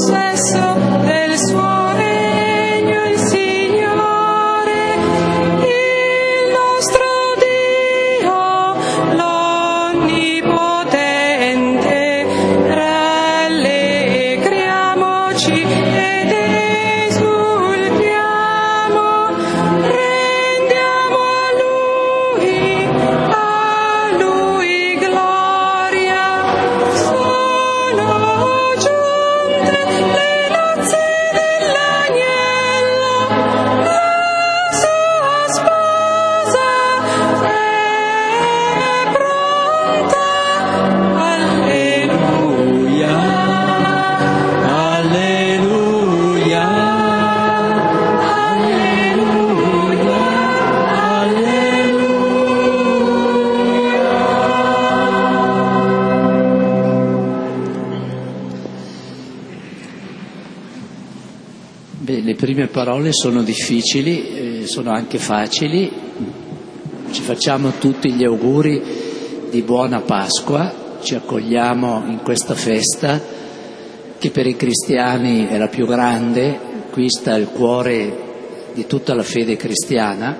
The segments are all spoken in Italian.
Le prime parole sono difficili, sono anche facili. Ci facciamo tutti gli auguri di buona Pasqua, ci accogliamo in questa festa che per i cristiani è la più grande. Qui sta il cuore di tutta la fede cristiana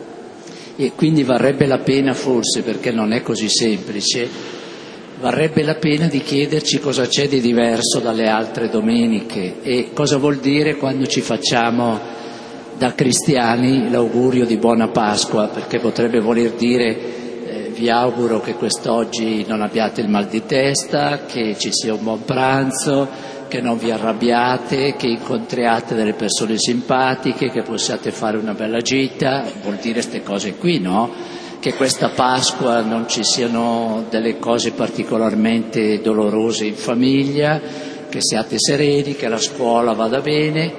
e quindi varrebbe la pena, forse perché non è così semplice, varrebbe la pena di chiederci cosa c'è di diverso dalle altre domeniche e cosa vuol dire quando ci facciamo da cristiani l'augurio di buona Pasqua, perché potrebbe voler dire vi auguro che quest'oggi non abbiate il mal di testa, che ci sia un buon pranzo, che non vi arrabbiate, che incontriate delle persone simpatiche, che possiate fare una bella gita, vuol dire queste cose qui, no? Che questa Pasqua non ci siano delle cose particolarmente dolorose in famiglia, che siate sereni, che la scuola vada bene.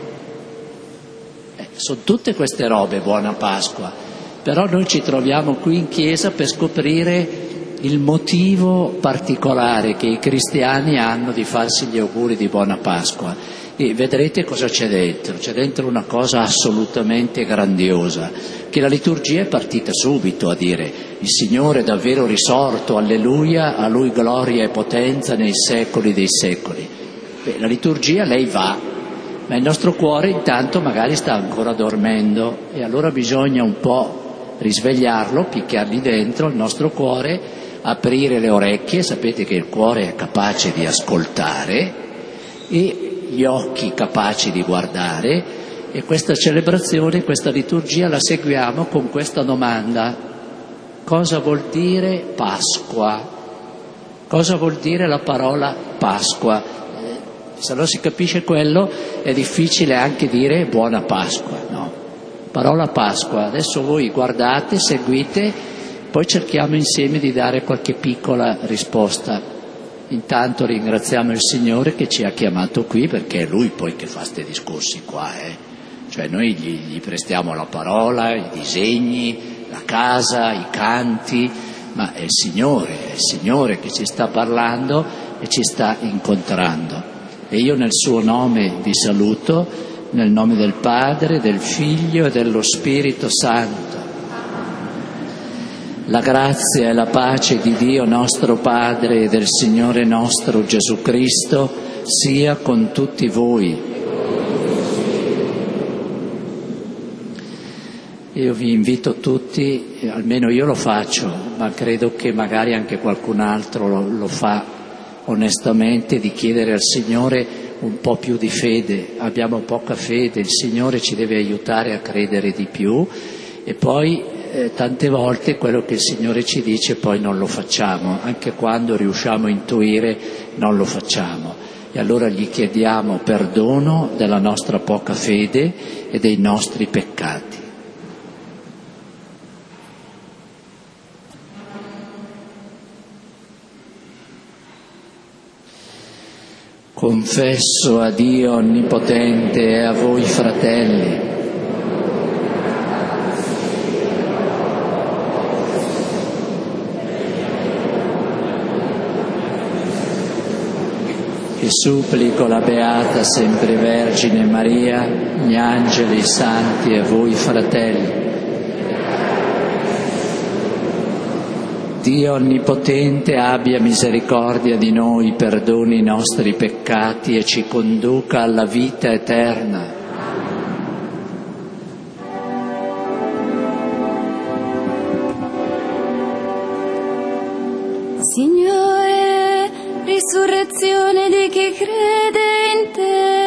Sono tutte queste robe, buona Pasqua, però noi ci troviamo qui in chiesa per scoprire il motivo particolare che i cristiani hanno di farsi gli auguri di buona Pasqua. E vedrete cosa c'è dentro. C'è dentro una cosa assolutamente grandiosa, che la liturgia è partita subito a dire: il Signore è davvero risorto, alleluia, a Lui gloria e potenza nei secoli dei secoli. La liturgia lei va, ma il nostro cuore intanto magari sta ancora dormendo e allora bisogna un po' risvegliarlo, picchiargli dentro il nostro cuore, aprire le orecchie. Sapete che il cuore è capace di ascoltare e gli occhi capaci di guardare, e questa celebrazione, questa liturgia la seguiamo con questa domanda: cosa vuol dire Pasqua? Cosa vuol dire la parola Pasqua? Se non si capisce quello è difficile anche dire buona Pasqua, no? Parola Pasqua, adesso voi guardate, seguite, poi cerchiamo insieme di dare qualche piccola risposta. Intanto ringraziamo il Signore che ci ha chiamato qui, perché è Lui poi che fa questi discorsi qua, Cioè noi gli prestiamo la parola, i disegni, la casa, i canti, ma è il Signore che ci sta parlando e ci sta incontrando. E io nel suo nome vi saluto, nel nome del Padre, del Figlio e dello Spirito Santo. La grazia e la pace di Dio nostro Padre e del Signore nostro Gesù Cristo sia con tutti voi. Io vi invito tutti, almeno io lo faccio, ma credo che magari anche qualcun altro lo fa onestamente, di chiedere al Signore un po' più di fede. Abbiamo poca fede, il Signore ci deve aiutare a credere di più e poi tante volte quello che il Signore ci dice poi non lo facciamo, anche quando riusciamo a intuire non lo facciamo, e allora gli chiediamo perdono della nostra poca fede e dei nostri peccati. Confesso a Dio Onnipotente e a voi fratelli e supplico la Beata Sempre Vergine Maria, gli angeli, i santi e voi fratelli, Dio Onnipotente abbia misericordia di noi, perdoni i nostri peccati e ci conduca alla vita eterna. Signore, risurrezione di chi crede in te,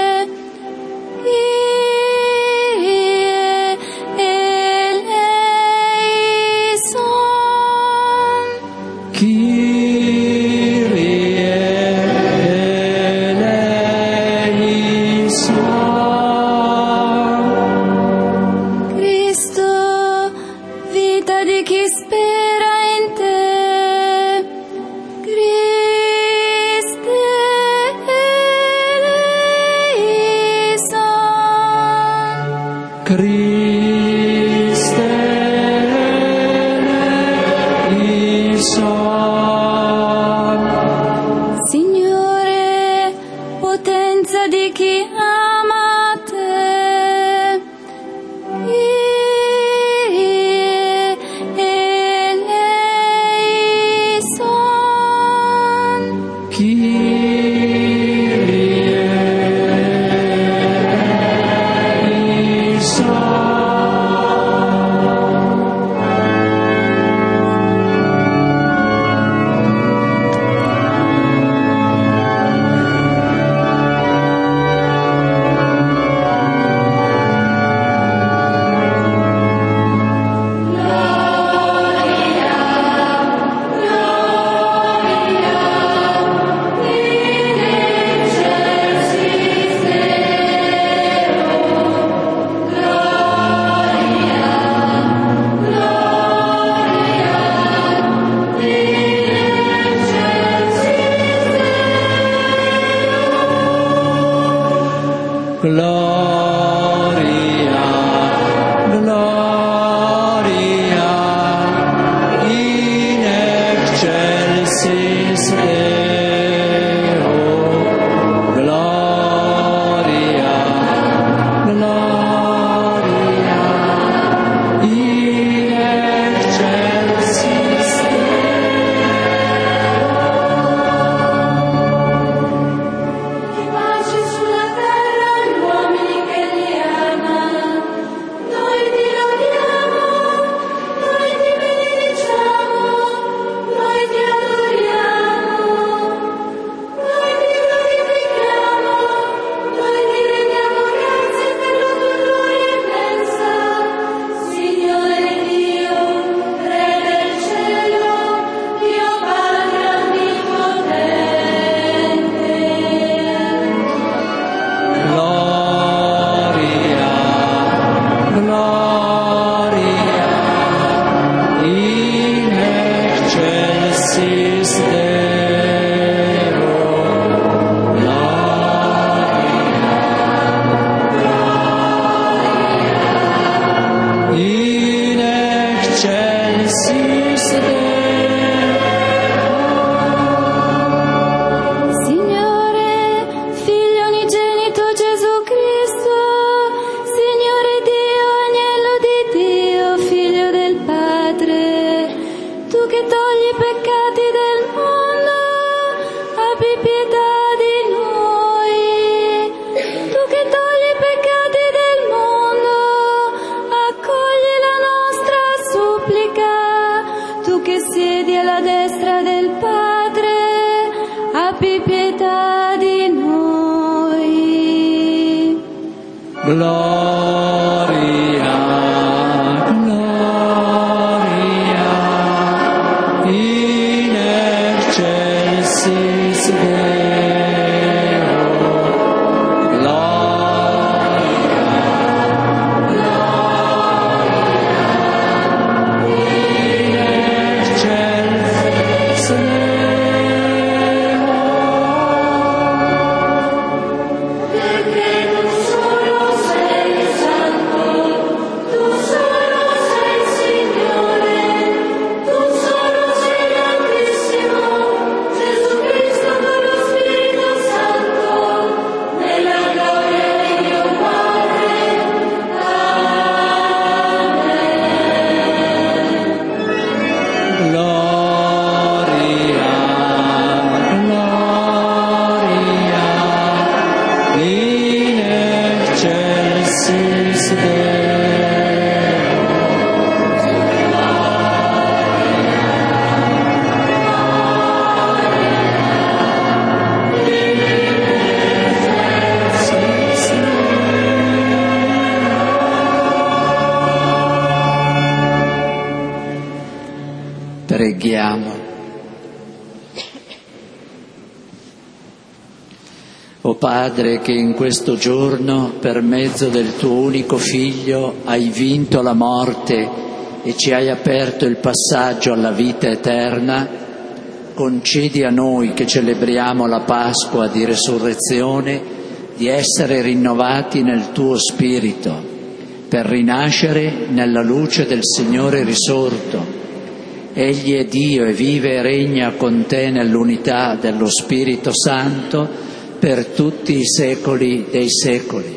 Signore, potenza di chi ama te, Gloria, gloria, in excelsis Deo. Gloria, gloria, in excelsis Deo. Decretum solo se O Padre, che in questo giorno, per mezzo del tuo unico Figlio, hai vinto la morte e ci hai aperto il passaggio alla vita eterna, concedi a noi che celebriamo la Pasqua di Resurrezione di essere rinnovati nel tuo Spirito, per rinascere nella luce del Signore risorto. Egli è Dio e vive e regna con te nell'unità dello Spirito Santo per tutti i secoli dei secoli.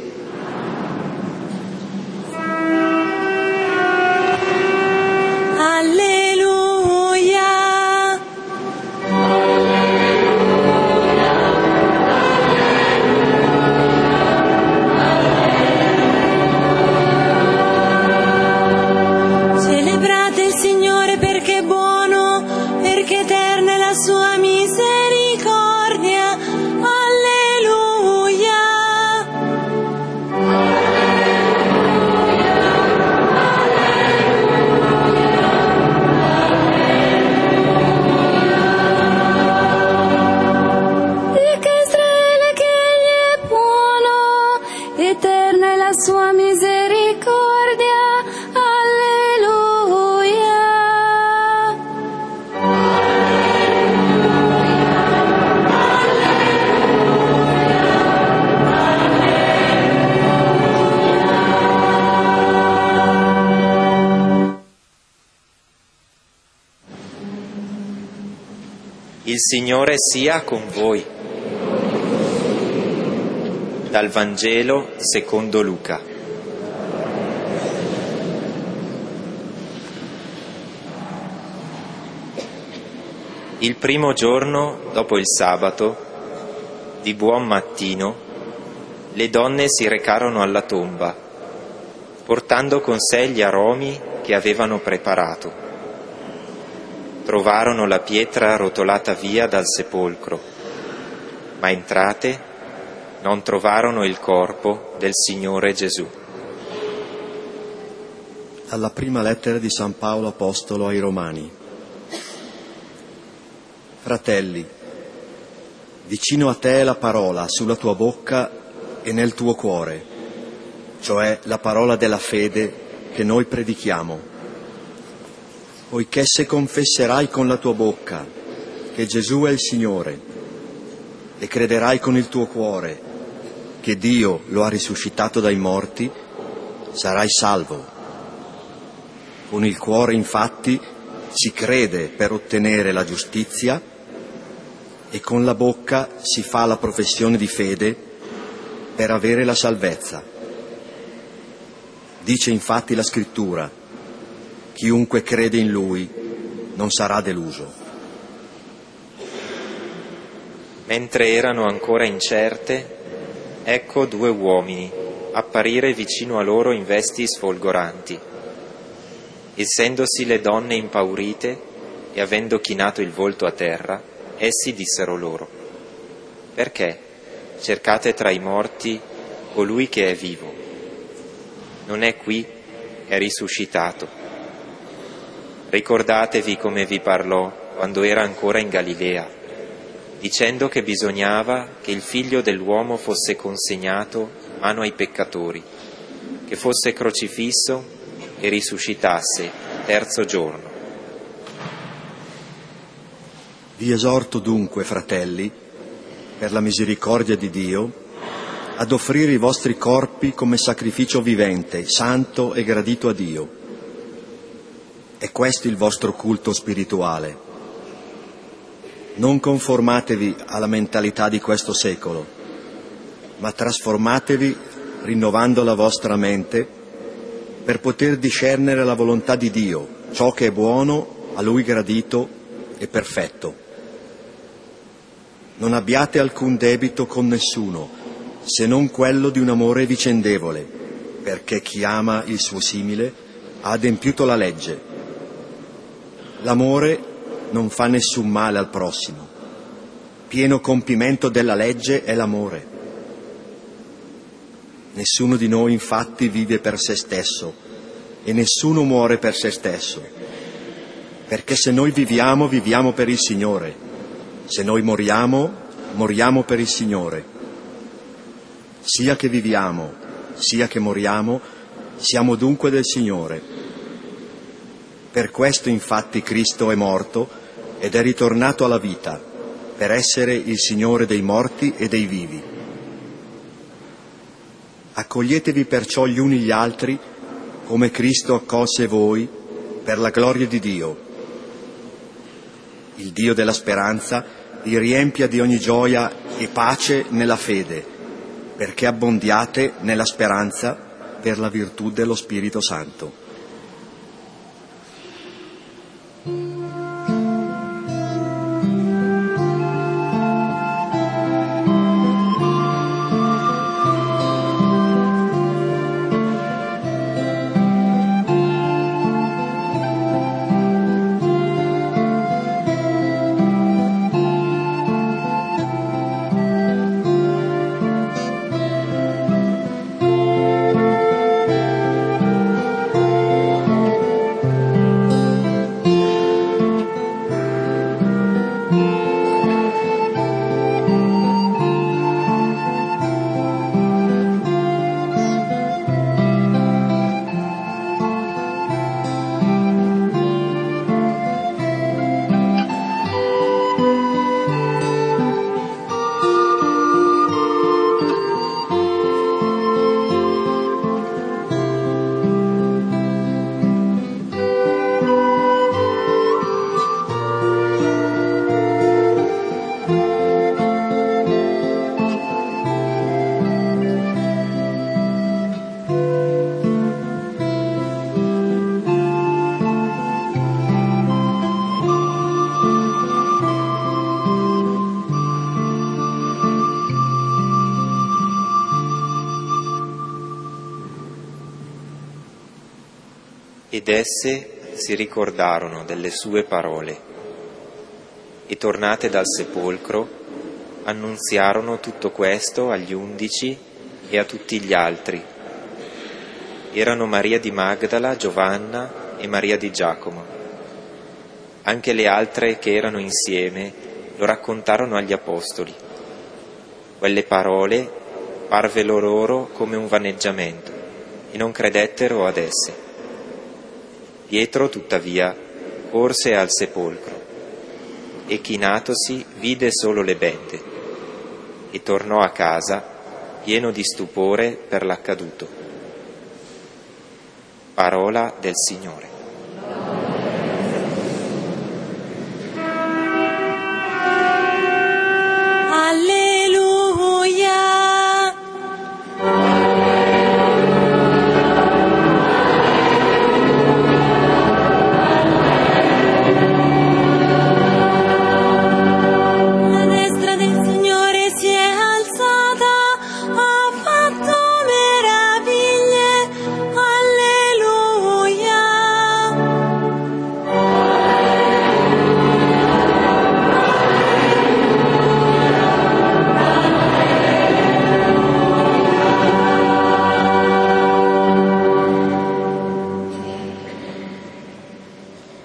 Il Signore sia con voi. Dal Vangelo secondo Luca. Il primo giorno dopo il sabato, di buon mattino, le donne si recarono alla tomba, portando con sé gli aromi che avevano preparato. Trovarono la pietra rotolata via dal sepolcro, ma entrate non trovarono il corpo del Signore Gesù. Alla prima lettera di San Paolo Apostolo ai Romani. Fratelli, vicino a te è la parola sulla tua bocca e nel tuo cuore, cioè la parola della fede che noi predichiamo. Poiché se confesserai con la tua bocca che Gesù è il Signore e crederai con il tuo cuore che Dio lo ha risuscitato dai morti, sarai salvo. Con il cuore, infatti, si crede per ottenere la giustizia e con la bocca si fa la professione di fede per avere la salvezza. Dice infatti la Scrittura: chiunque crede in Lui non sarà deluso. Mentre erano ancora incerte, ecco due uomini apparire vicino a loro in vesti sfolgoranti. Essendosi le donne impaurite e avendo chinato il volto a terra, essi dissero loro: perché cercate tra i morti colui che è vivo? Non è qui, è risuscitato. Ricordatevi come vi parlò quando era ancora in Galilea, dicendo che bisognava che il Figlio dell'uomo fosse consegnato in mano ai peccatori, che fosse crocifisso e risuscitasse il terzo giorno. Vi esorto dunque, fratelli, per la misericordia di Dio, ad offrire i vostri corpi come sacrificio vivente, santo e gradito a Dio. È questo il vostro culto spirituale. Non conformatevi alla mentalità di questo secolo, ma trasformatevi rinnovando la vostra mente per poter discernere la volontà di Dio, ciò che è buono, a Lui gradito e perfetto. Non abbiate alcun debito con nessuno, se non quello di un amore vicendevole, perché chi ama il suo simile ha adempiuto la legge. L'amore non fa nessun male al prossimo. Pieno compimento della legge è l'amore. Nessuno di noi infatti vive per se stesso e nessuno muore per se stesso. Perché se noi viviamo, viviamo per il Signore. Se noi moriamo, moriamo per il Signore. sia che viviamo, sia che moriamo, siamo dunque del Signore. Per questo infatti Cristo è morto ed è ritornato alla vita, per essere il Signore dei morti e dei vivi. Accoglietevi perciò gli uni gli altri, come Cristo accolse voi, per la gloria di Dio. Il Dio della speranza vi riempia di ogni gioia e pace nella fede, perché abbondiate nella speranza per la virtù dello Spirito Santo. Ed esse si ricordarono delle sue parole e, tornate dal sepolcro, annunziarono tutto questo agli 11 e a tutti gli altri. Erano Maria di Magdala, Giovanna e Maria di Giacomo. Anche le altre che erano insieme lo raccontarono agli apostoli. Quelle parole parve loro come un vaneggiamento e non credettero ad esse. Pietro, tuttavia, corse al sepolcro e, chinatosi, vide solo le bende e tornò a casa pieno di stupore per l'accaduto. Parola del Signore.